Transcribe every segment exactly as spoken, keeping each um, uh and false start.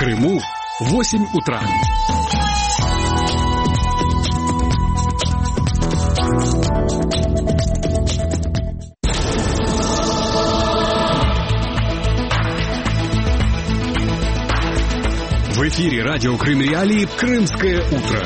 Крыму восемь утра. В эфире радио Крым Реалии «Крымское утро».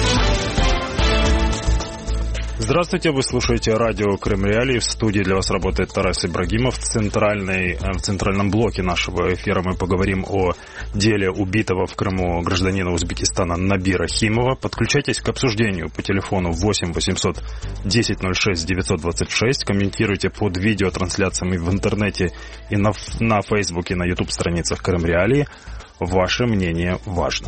Здравствуйте, вы слушаете радио Крым Реалии. В студии для вас работает Тарас Ибрагимов. В, центральной, в центральном блоке нашего эфира мы поговорим о деле убитого в Крыму гражданина Узбекистана Набира Химова. Подключайтесь к обсуждению по телефону восемь восемьсот десять ноль шесть девятьсот двадцать шесть. Комментируйте под видеотрансляциями в интернете и на, на Фейсбуке, на YouTube-страницах Крым Реалии. Ваше мнение важно.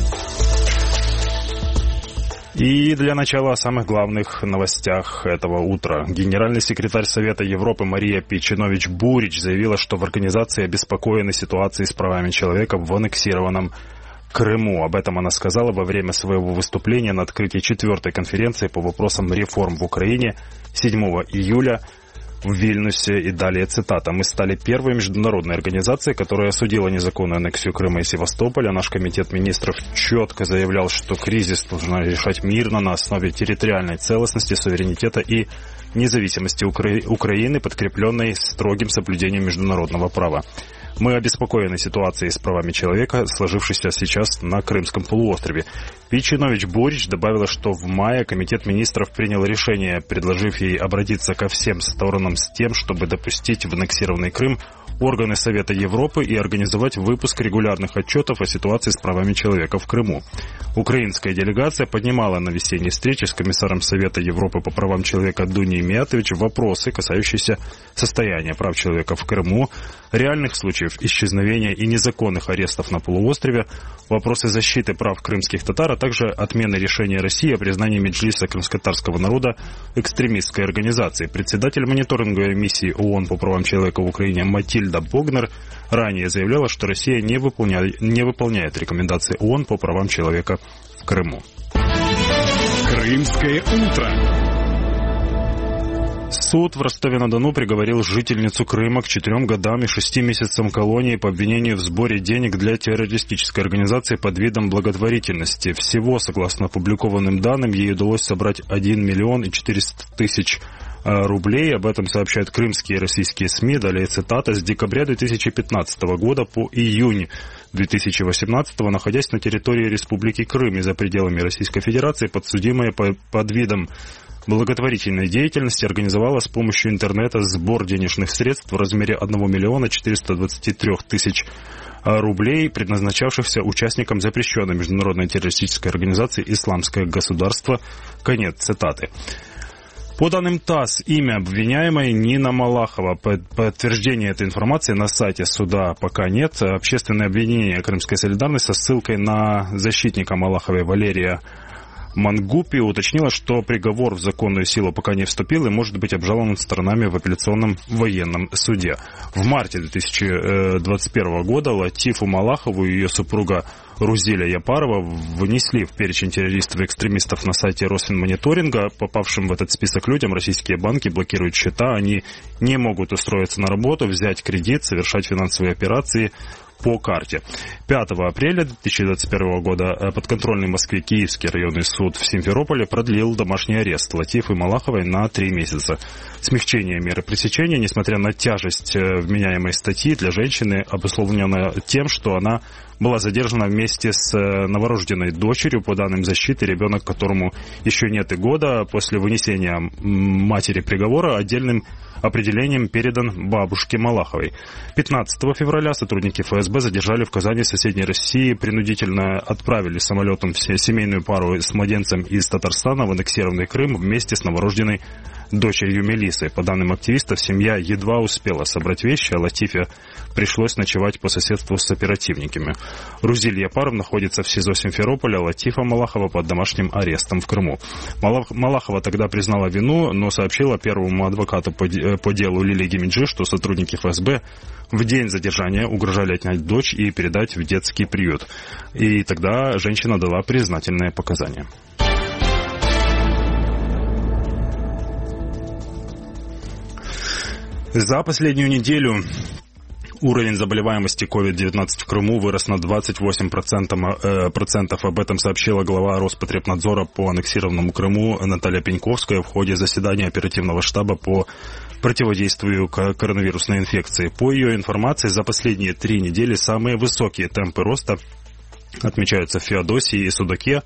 И для начала о самых главных новостях этого утра. Генеральный секретарь Совета Европы Мария Пейчинович-Бурич заявила, что в организации обеспокоены ситуацией с правами человека в аннексированном Крыму. Об этом она сказала во время своего выступления на открытии четвертой конференции по вопросам реформ в Украине седьмого июля в Вильнюсе. И далее цитата. «Мы стали первой международной организацией, которая осудила незаконную аннексию Крыма и Севастополя. Наш комитет министров четко заявлял, что кризис нужно решать мирно на основе территориальной целостности, суверенитета и независимости Укра... Украины, подкрепленной строгим соблюдением международного права. Мы обеспокоены ситуацией с правами человека, сложившейся сейчас на Крымском полуострове». Пейчинович-Бурич добавила, что в мае Комитет министров принял решение, предложив ей обратиться ко всем сторонам с тем, чтобы допустить в аннексированный Крым органы Совета Европы и организовать выпуск регулярных отчетов о ситуации с правами человека в Крыму. Украинская делегация поднимала на весенней встрече с комиссаром Совета Европы по правам человека Дунией Миятович вопросы, касающиеся состояния прав человека в Крыму, реальных случаев исчезновения и незаконных арестов на полуострове, вопросы защиты прав крымских татар, а также отмены решения России о признании Меджлиса крымско-татарского народа экстремистской организацией. Председатель мониторинговой миссии ООН по правам человека в Украине Матильда Богнер ранее заявляла, что Россия не выполняет, не выполняет рекомендации ООН по правам человека в Крыму. Крымское утро. Суд в Ростове-на-Дону приговорил жительницу Крыма к четырем годам и шести месяцам колонии по обвинению в сборе денег для террористической организации под видом благотворительности. Всего, согласно опубликованным данным, ей удалось собрать один миллион и четыреста тысяч рублей. Об этом сообщают крымские и российские СМИ. Далее цитата. «С декабря две тысячи пятнадцатого года по июнь две тысячи восемнадцатого, находясь на территории Республики Крым и за пределами Российской Федерации, подсудимая под видом благотворительной деятельности организовала с помощью интернета сбор денежных средств в размере одного миллиона четырёхсот двадцати трёх тысяч рублей, предназначавшихся участникам запрещенной международной террористической организации «Исламское государство». Конец цитаты. По данным ТАСС, имя обвиняемой Нина Малахова. Подтверждения этой информации на сайте суда пока нет. Общественное обвинение «Крымская солидарность» со ссылкой на защитника Малаховой Валерия Мангупи уточнила, что приговор в законную силу пока не вступил и может быть обжалован сторонами в апелляционном военном суде. В марте две тысячи двадцать первого года Латифу Малахову и ее супруга Рузиля Япарова внесли в перечень террористов и экстремистов на сайте Росфинмониторинга. Попавшим в этот список людям российские банки блокируют счета, они не могут устроиться на работу, взять кредит, совершать финансовые операции по карте. пятого апреля две тысячи двадцать первого года подконтрольный Москве Киевский районный суд в Симферополе продлил домашний арест Латифы Малаховой на три месяца. Смягчение меры пресечения, несмотря на тяжесть вменяемой статьи, для женщины обусловлено тем, что она была задержана вместе с новорожденной дочерью. По данным защиты, ребенок, которому еще нет и года, после вынесения матери приговора отдельным определением передан бабушке Малаховой. пятнадцатого февраля сотрудники ФСБ задержали в Казани, соседней России, принудительно отправили самолетом семейную пару с младенцем из Татарстана в аннексированный Крым вместе с новорожденной дочерью Мелиссой. По данным активистов, семья едва успела собрать вещи, а Латифе пришлось ночевать по соседству с оперативниками. Рузиль Япаров находится в СИЗО Симферополя, Латифа Малахова под домашним арестом в Крыму. Малахова тогда признала вину, но сообщила первому адвокату по делу Лилии Гемиджи, что сотрудники ФСБ в день задержания угрожали отнять дочь и передать в детский приют. И тогда женщина дала признательные показания. За последнюю неделю Уровень заболеваемости ковид девятнадцать в Крыму вырос на двадцать восемь процентов. Об этом сообщила глава Роспотребнадзора по аннексированному Крыму Наталья Пеньковская в ходе заседания оперативного штаба по противодействию коронавирусной инфекции. По ее информации, за последние три недели самые высокие темпы роста отмечаются в Феодосии и Судаке.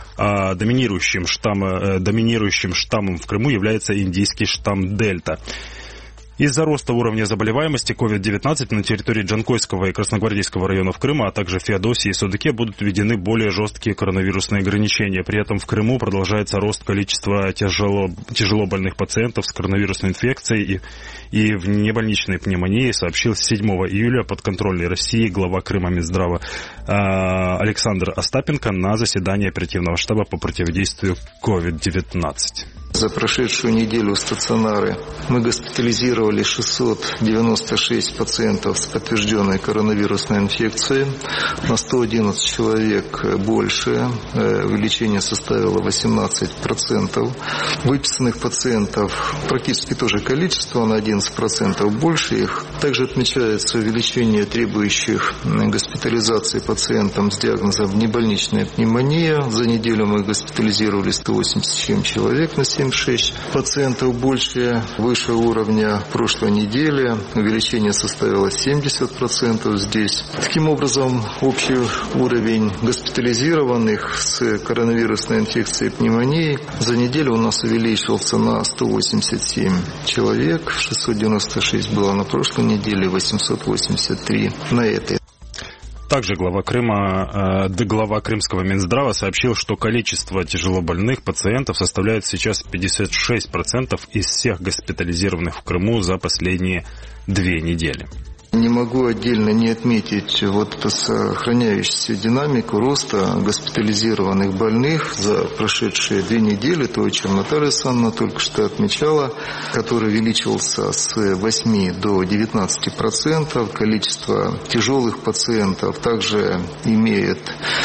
А доминирующим, штамм, доминирующим штаммом в Крыму является индийский штамм Дельта. Из-за роста уровня заболеваемости ковид девятнадцать на территории Джанкойского и Красногвардейского районов Крыма, а также в Феодосии и Судаке будут введены более жесткие коронавирусные ограничения. При этом в Крыму продолжается рост количества тяжело, тяжело больных пациентов с коронавирусной инфекцией и, и внебольничной пневмонией, сообщил седьмого июля подконтрольной России глава Крыма Минздрава э, Александр Остапенко на заседании оперативного штаба по противодействию ковид девятнадцать. За прошедшую неделю в стационары мы госпитализировали шестьсот девяносто шесть пациентов с подтвержденной коронавирусной инфекцией. На сто одиннадцать человек больше. Увеличение составило восемнадцать процентов. Выписанных пациентов практически тоже количество, на одиннадцать процентов больше их. Также отмечается увеличение требующих госпитализации пациентам с диагнозом внебольничная пневмония. За неделю мы госпитализировали сто восемьдесят семь человек на семьдесят шесть пациентов больше, выше уровня прошлой недели. Увеличение составило семьдесят процентов здесь. Таким образом, общий уровень госпитализированных с коронавирусной инфекцией и пневмонией за неделю у нас увеличился на сто восемьдесят семь человек. шестьсот девяносто шесть было на прошлой неделе, восемьсот восемьдесят три на этой. Также глава Крыма, э, глава Крымского Минздрава сообщил, что количество тяжелобольных пациентов составляет сейчас пятьдесят шесть процентов из всех госпитализированных в Крыму за последние две недели. Не могу отдельно не отметить вот эту сохраняющуюся динамику роста госпитализированных больных за прошедшие две недели, то, о чем Наталья Александровна только что отмечала, который увеличился с восьми до девятнадцати процентов. Количество тяжелых пациентов также имеет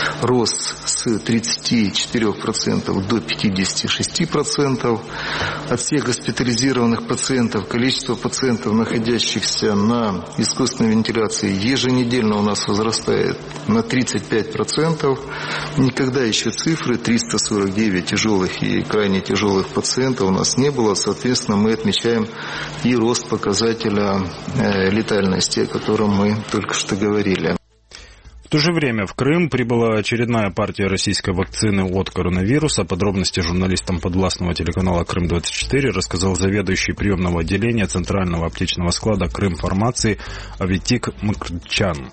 рост с тридцати четырёх процентов до пятидесяти шести процентов. От всех госпитализированных пациентов количество пациентов, находящихся на искусственной вентиляции, еженедельно у нас возрастает на тридцать пять процентов. Никогда еще цифры триста сорок девять тяжелых и крайне тяжелых пациентов у нас не было. Соответственно, мы отмечаем и рост показателя летальности, о котором мы только что говорили. В то же время в Крым прибыла очередная партия российской вакцины от коронавируса. Подробности журналистам подвластного телеканала Крым двадцать четыре рассказал заведующий приемного отделения Центрального аптечного склада Крымфармации Аветик Мкрчан.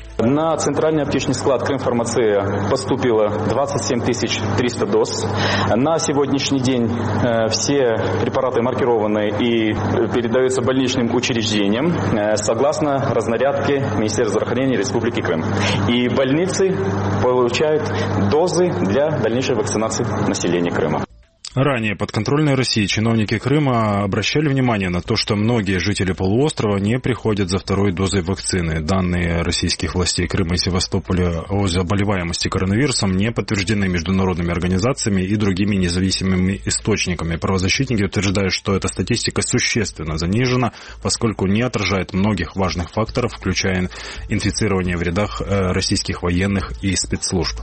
На центральный аптечный склад Крымфармация поступило двадцать семь тысяч триста доз. На сегодняшний день э, все препараты маркированы и передаются больничным учреждениям э, согласно разнарядке Министерства здравоохранения Республики Крым. И больницы получают дозы для дальнейшей вакцинации населения Крыма. Ранее подконтрольные России чиновники Крыма обращали внимание на то, что многие жители полуострова не приходят за второй дозой вакцины. Данные российских властей Крыма и Севастополя о заболеваемости коронавирусом не подтверждены международными организациями и другими независимыми источниками. Правозащитники утверждают, что эта статистика существенно занижена, поскольку не отражает многих важных факторов, включая инфицирование в рядах российских военных и спецслужб.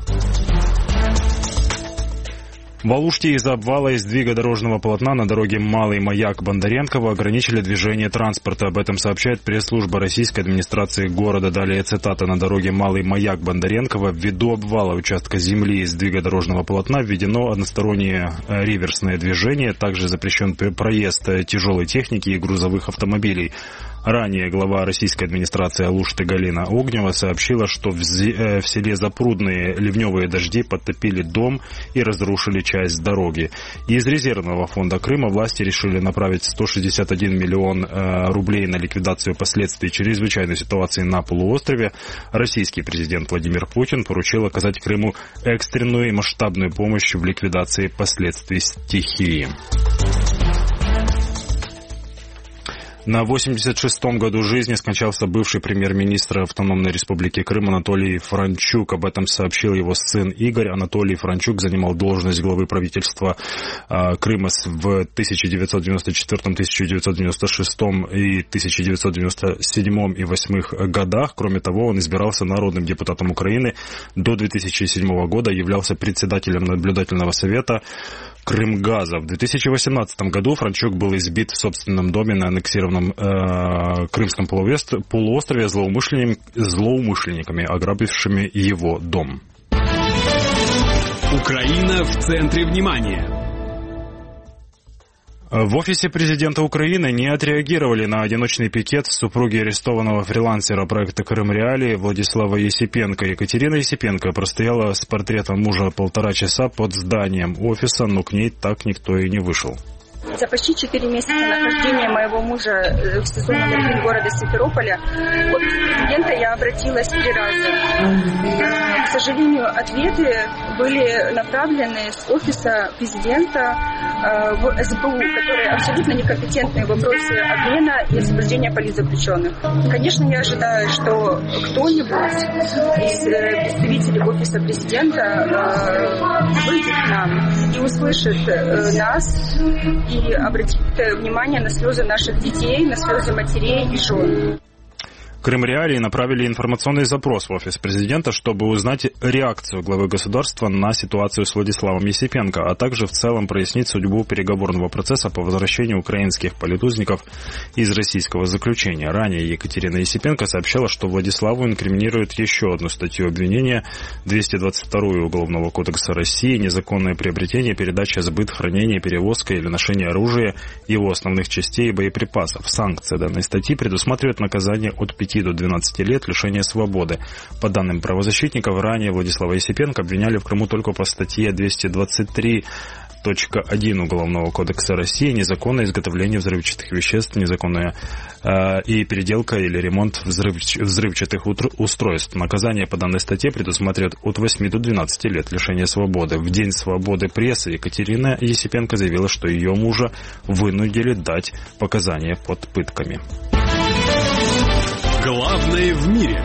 В Алуште из-за обвала и сдвига дорожного полотна на дороге Малый Маяк-Бондаренково ограничили движение транспорта. Об этом сообщает пресс-служба российской администрации города. Далее цитата: на дороге Малый Маяк-Бондаренково ввиду обвала участка земли и сдвига дорожного полотна введено одностороннее реверсное движение. Также запрещен проезд тяжелой техники и грузовых автомобилей. Ранее глава российской администрации Алушты Галина Огнева сообщила, что в селе Запрудные ливневые дожди подтопили дом и разрушили часть дороги. Из резервного фонда Крыма власти решили направить сто шестьдесят один миллион рублей на ликвидацию последствий чрезвычайной ситуации на полуострове. Российский президент Владимир Путин поручил оказать Крыму экстренную и масштабную помощь в ликвидации последствий стихии. На восемьдесят шестом году жизни скончался бывший премьер-министр Автономной Республики Крым Анатолий Франчук. Об этом сообщил его сын Игорь. Анатолий Франчук занимал должность главы правительства э, Крыма в тысяча девятьсот девяносто четвёртом — тысяча девятьсот девяносто шестом и тысяча девятьсот девяносто седьмом и восьмых годах. Кроме того, он избирался народным депутатом Украины. До две тысячи седьмого года являлся председателем наблюдательного совета Крымгаза. В две тысячи восемнадцатом году Франчук был избит в собственном доме на аннексированном э, Крымском полуострове злоумышленниками, злоумышленниками, ограбившими его дом. Украина в центре внимания. В офисе президента Украины не отреагировали на одиночный пикет супруги арестованного фрилансера проекта «Крым Реалии» Владислава Есипенко. Екатерина Есипенко простояла с портретом мужа полтора часа под зданием офиса, но к ней так никто и не вышел. За почти четыре месяца нахождения моего мужа в СИЗО номер один города Симферополя в офис президента я обратилась три раза. К сожалению, ответы были направлены с офиса президента в СБУ, которые абсолютно некомпетентны в вопросе обмена и освобождения политзаключенных. Конечно, я ожидаю, что кто-нибудь из представителей офиса президента выйдет к нам и услышит нас и обратить внимание на слезы наших детей, на слезы матерей и жен. Крым Реалии направили информационный запрос в офис президента, чтобы узнать реакцию главы государства на ситуацию с Владиславом Есипенко, а также в целом прояснить судьбу переговорного процесса по возвращению украинских политузников из российского заключения. Ранее Екатерина Есипенко сообщала, что Владиславу инкриминирует еще одну статью обвинения — двести двадцать вторую Уголовного кодекса России — незаконное приобретение, передача, сбыт, хранение, перевозка или ношение оружия, его основных частей и боеприпасов. Санкции данной статьи предусматривают наказание от пяти до двенадцати лет лишения свободы. По данным правозащитников, ранее Владислава Есипенко обвиняли в Крыму только по статье двести двадцать три точка один Уголовного кодекса России — незаконное изготовление взрывчатых веществ, незаконная э, и переделка или ремонт взрыв, взрывчатых устройств. Наказание по данной статье предусматривает от восьми до двенадцати лет лишения свободы. В День свободы прессы Екатерина Есипенко заявила, что ее мужа вынудили дать показания под пытками. Главное в мире.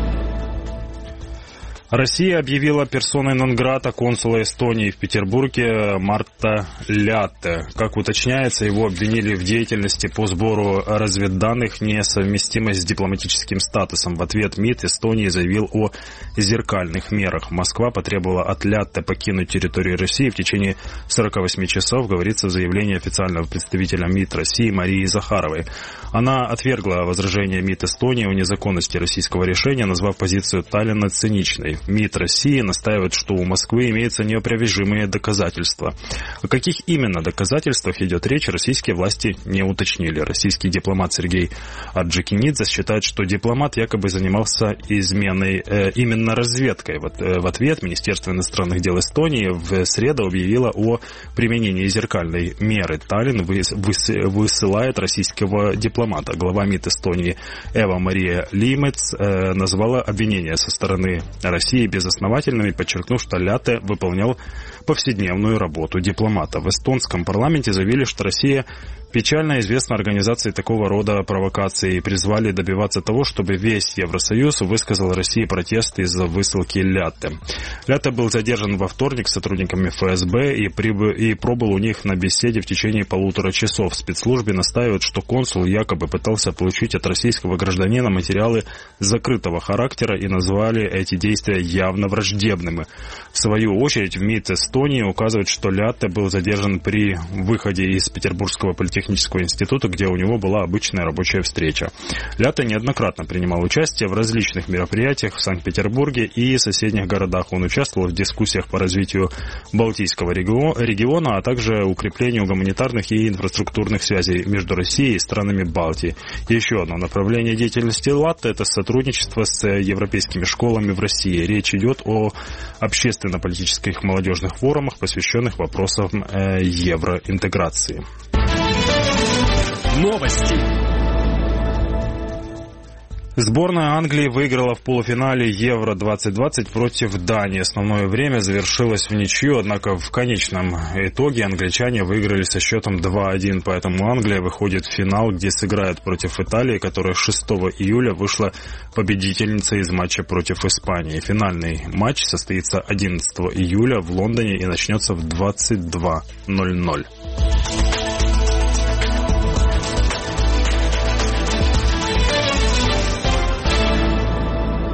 Россия объявила персоной нон-грата консула Эстонии в Петербурге Марта Лятте. Как уточняется, его обвинили в деятельности по сбору разведданных, несовместимой с дипломатическим статусом. В ответ МИД Эстонии заявил о зеркальных мерах. Москва потребовала от Лятте покинуть территорию России в течение сорока восьми часов, говорится в заявлении официального представителя МИД России Марии Захаровой. Она отвергла возражение МИД Эстонии о незаконности российского решения, назвав позицию Таллина циничной. МИД России настаивает, что у Москвы имеются неопровержимые доказательства. О каких именно доказательствах идет речь, российские власти не уточнили. Российский дипломат Сергей Орджоникидзе считает, что дипломат якобы занимался изменой э, именно разведкой. Вот, э, в ответ Министерство иностранных дел Эстонии в среду объявило о применении зеркальной меры. Таллин выс, выс, высылает российского дипломата. Глава МИД Эстонии Эва Мария Лимец э, назвала обвинения со стороны России безосновательными, подчеркнув, что Лятте выполнял повседневную работу дипломата. В эстонском парламенте заявили, что Россия печально известна организацией такого рода провокаций и призвали добиваться того, чтобы весь Евросоюз высказал России протесты из-за высылки Лятте. Лятте был задержан во вторник сотрудниками эф эс бэ и, прибыл, и пробыл у них на беседе в течение полутора часов. В спецслужбе настаивают, что консул якобы пытался получить от российского гражданина материалы закрытого характера и назвали эти действия явно враждебными. В свою очередь в МИД Эстонии указывают, что Лятте был задержан при выходе из Петербургского политехнического института, где у него была обычная рабочая встреча. Лятте неоднократно принимал участие в различных мероприятиях в Санкт-Петербурге и соседних городах. Он участвовал в дискуссиях по развитию Балтийского региона, а также укреплению гуманитарных и инфраструктурных связей между Россией и странами Балтии. Еще одно направление деятельности Лятте – это сотрудничество с европейскими школами в России. Речь идет о общественно-политических молодежных форумах, посвященных вопросам э, евроинтеграции. Новости. Сборная Англии выиграла в полуфинале Евро двадцать двадцать против Дании. Основное время завершилось в ничью, однако в конечном итоге англичане выиграли со счетом два один. Поэтому Англия выходит в финал, где сыграет против Италии, которая шестого июля вышла победительницей из матча против Испании. Финальный матч состоится одиннадцатого июля в Лондоне и начнется в двадцать два ноль ноль.